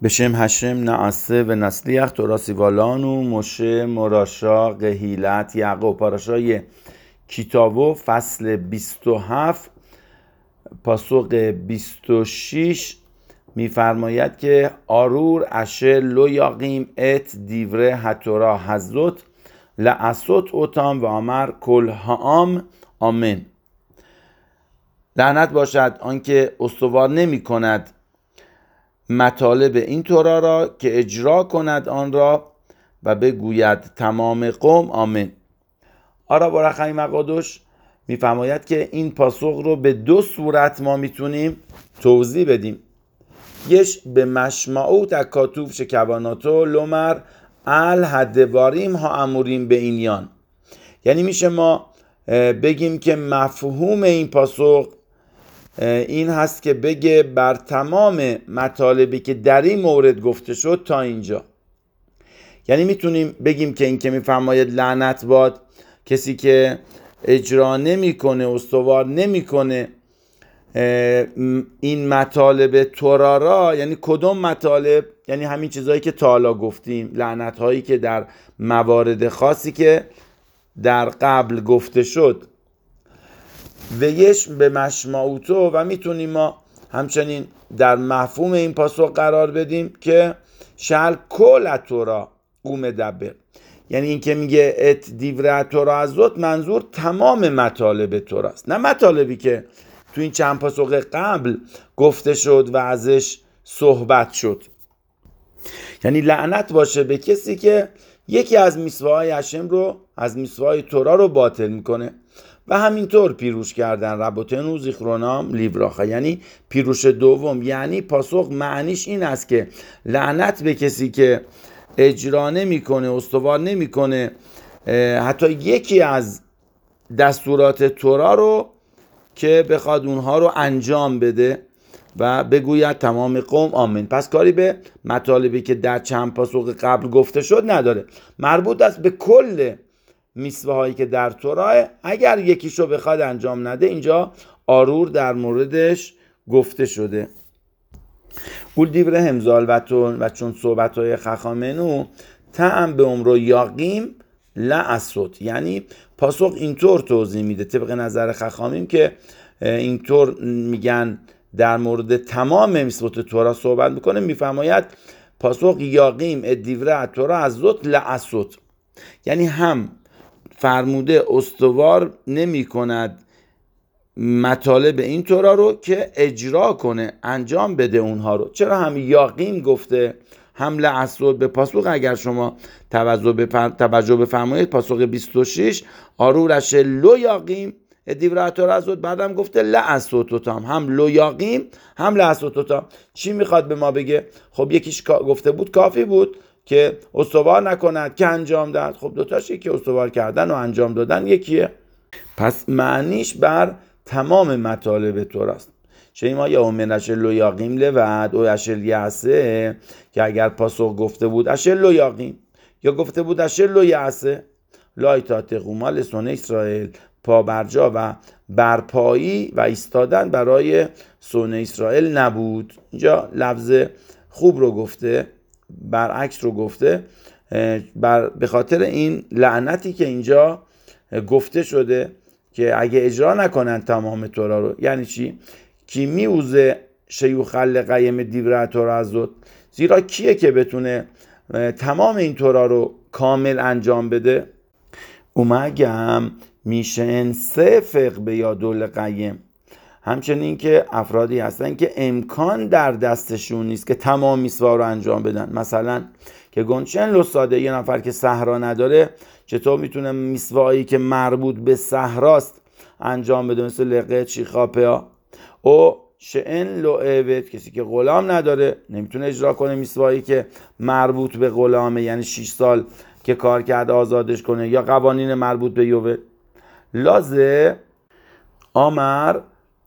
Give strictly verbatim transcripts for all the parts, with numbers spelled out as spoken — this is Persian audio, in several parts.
בשם השם נعسه و نسلیח تورا سیوالانو مشه مراشا قهیلت یعقوب. پاراشای کیتاوو فصل بیست و هفت پاسوق بیست و شش میفرماید که آرور اشه لو یاقیم ات دیوره هتورا حزوت لعصوت اوتام و آمر کل هام آمن. لعنت باشد آنکه استوار نمی کند مطالب این تورا را که اجرا کند آن را و بگوید تمام قوم آمین. آرا برخی مقادش میفرماید که این پاسخ رو به دو صورت ما میتونیم توضیح بدیم. یش به مشمعوت اکاتوف شکواناتو لومر ال هدواریم ها اموریم به اینیان، یعنی میشه ما بگیم که مفهوم این پاسخ این هست که بگه بر تمام مطالبی که در این مورد گفته شد تا اینجا. یعنی میتونیم بگیم که این که میفرماید لعنت باد کسی که اجرا نمیکنه، استوار نمیکنه این مطالب تورا را، یعنی کدوم مطالب؟ یعنی همین چیزهایی که تا حالا گفتیم، لعنت هایی که در موارد خاصی که در قبل گفته شد. و یش به مشمعوتو و میتونیم ما همچنین در مفهوم این پاسخ قرار بدیم که شل کل تورا قوم دبر، یعنی این که میگه ات دیوره تورا ازوت منظور تمام مطالب تورا است، نه مطالبی که تو این چند پاسخ قبل گفته شد و ازش صحبت شد. یعنی لعنت باشه به کسی که یکی از میثوای هشم رو، از میثوای تورا رو باطل میکنه. و همینطور پیروش کردن ربوتنو زیخرونام لیبراخا، یعنی پیروش دوم، یعنی پاسخ معنیش این است که لعنت به کسی که اجرا نمیکنه، استوار نمیکنه حتی یکی از دستورات تورا رو که بخواد اونها رو انجام بده و بگوید تمام قوم آمین. پس کاری به مطالبی که در چند پاسخ قبل گفته شد نداره، مربوط است به کل میثوه هایی که در توراه. اگر یکیشو بخواد انجام نده، اینجا آرور در موردش گفته شده. اول دیوره همزال و چون و چون صحبت های خخامنو تعم به عمرو یاقیم لعصوت، یعنی پاسخ اینطور توضیح میده طبق نظر خخامیم که اینطور میگن در مورد تمام میثوات تورا صحبت میکنه. میفرماید پاسخ یاقیم ادیوره تورا ازوت لعصوت، یعنی هم فرموده استوار نمی کند مطالب این تورا رو که اجرا کنه، انجام بده اونها رو. چرا هم یاقیم گفته هم لعصوت؟ به پاسخ اگر شما توجه توجه بفرمایید پاسخ بیست و شش آرورش لو یاقیم دیوره تورا ازوت، بعدم گفته لعصوت تام، هم لو یاقیم هم لعصوت تام. چی میخواد به ما بگه؟ خب یکیش گفته بود کافی بود که استوار نکند که انجام داد. خب دوتاش یکی استوار کردن و انجام دادن یکیه، پس معنیش بر تمام مطالب توراست. شیما یا اومنش لو یاقیم لود او اشل یعسه، که اگر پاسخ گفته بود اشل لو یاقیم یا گفته بود اشل لو یعسه لایتات قوما لسون اسرائیل، پابرجا و برپایی و ایستادن برای سون اسرائیل نبود. اینجا لفظ خوب رو گفته، برعکس رو گفته، بر به خاطر این لعنتی که اینجا گفته شده که اگه اجرا نکنن تمام تورا رو. یعنی چی؟ کی میوزه شیوخل قیم دیوره تورا ازوت، زیرا کیه که بتونه تمام این تورا رو کامل انجام بده؟ اومگم میشن سفق به یادول قیم، همچنین که افرادی هستن که امکان در دستشون نیست که تمام میثوا رو انجام بدن. مثلا که گنچن لو ساده، یه نفر که صحرا نداره چطور میتونه میثوایی که مربوط به صحراست انجام بده، مثل لقه چیخاپیا؟ او شئن لو عبد، کسی که غلام نداره نمیتونه اجرا کنه میثوایی که مربوط به غلامه، یعنی شش سال که کار کرده آزادش کنه، یا قوانین مربوط به یوبل. لازه آمر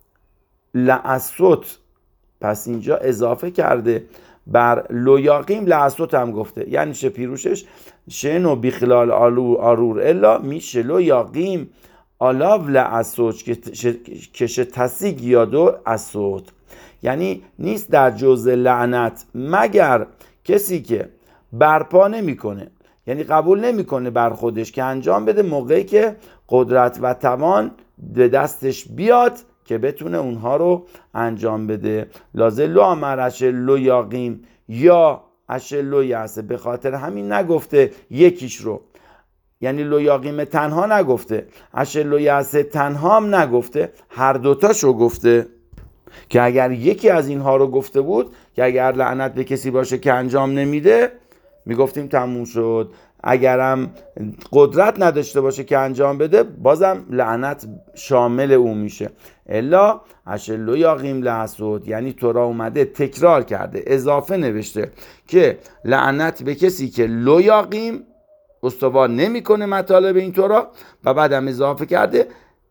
لعصوت، پس اینجا اضافه کرده بر لویاقیم لعصوت هم گفته، یعنی چه پیروشش؟ شنو بیخلال آرور الا میشه لویاقیم آلاو لعصوت که شه تسیگ یادو عصوت، یعنی نیست در جزء لعنت مگر کسی که برپا نمیکنه، یعنی قبول نمیکنه بر خودش که انجام بده موقعی که قدرت و توان به دستش بیاد که بتونه اونها رو انجام بده. لازم لو امر اشلو یاقیم یا اشلو یعصه، به خاطر همین نگفته یکیش رو، یعنی لو یاقیم تنها نگفته، اشلو یعصه تنها هم نگفته، هر دوتاشو گفته. که اگر یکی از اینها رو گفته بود که اگر لعنت به کسی باشه که انجام نمیده میگفتیم تموم شد، اگرم قدرت نداشته باشه که انجام بده بازم لعنت شامل او میشه. الا اشلو یاقیم لحسود، یعنی تورا اومده تکرار کرده، اضافه نوشته که لعنت به کسی که لو یاقیم استوار نمیکنه مطالب این تورا، و بعدم اضافه کرده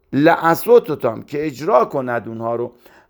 لعصوتتام که اجرا کند اونها رو.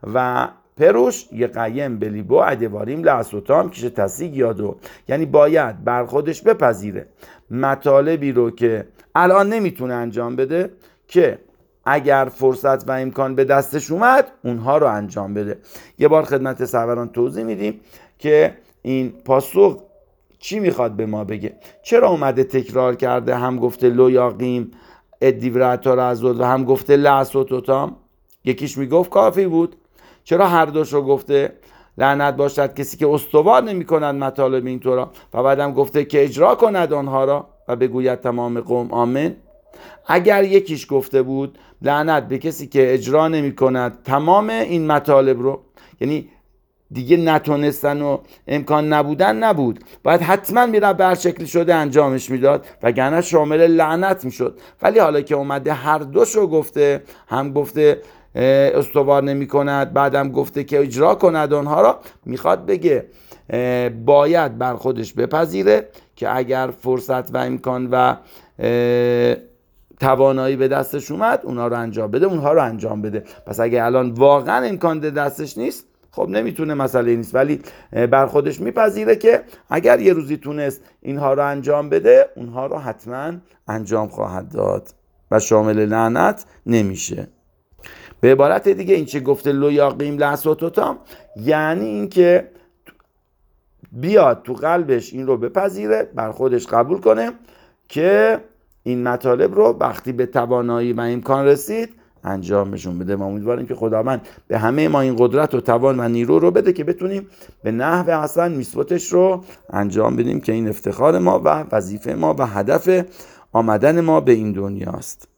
و پروش یه قیم بلیبو ادواریم لعصوتام کشه تصیق یادو، یعنی باید بر خودش بپذیره مطالبی رو که الان نمیتونه انجام بده که اگر فرصت و امکان به دستش اومد اونها رو انجام بده. یه بار خدمت سروران توضیح میدیم که این پاسخ چی میخواد به ما بگه، چرا اومده تکرار کرده، هم گفته لو یاقیم ادیورتا رزود و هم گفته لعصوتتام. یکیش میگفت کافی بود، چرا هر دوشو گفته؟ لعنت باشد کسی که استوار نمی کند مطالب این طورا، و بعدم گفته که اجرا کند آنها را و بگوید تمام قوم آمین. اگر یکیش گفته بود لعنت به کسی که اجرا نمی کند تمام این مطالب رو، یعنی دیگه نتونستن و امکان نبودن نبود، باید حتما میره بر شکلی شده انجامش میداد وگرنه شامل لعنت میشد. ولی حالا که اومده هر دوشو گفته، هم گفته استوار نمی کند بعدم گفته که اجرا کند آنها را، میخواد بگه باید بر خودش بپذیره که اگر فرصت و امکان و توانایی به دستش اومد اونها رو انجام بده، اونها رو انجام بده. پس اگه الان واقعا امکان به دستش نیست خب نمیتونه، مسئله نیست، ولی بر خودش میپذیره که اگر یه روزی تونست اینها رو انجام بده اونها رو حتما انجام خواهد داد و شامل لعنت نمیشه. به عبارت دیگه این چه گفته لو یاقیم لعصوتتام، یعنی این که بیاد تو قلبش این رو بپذیره، بر خودش قبول کنه که این مطالب رو وقتی به توانایی و امکان رسید انجامشون بده. ما امیدواریم که خداوند به همه ما این قدرت و توان و نیرو رو بده که بتونیم به نحو حسن میثوتش رو انجام بدیم که این افتخار ما و وظیفه ما و هدف آمدن ما به این دنیاست.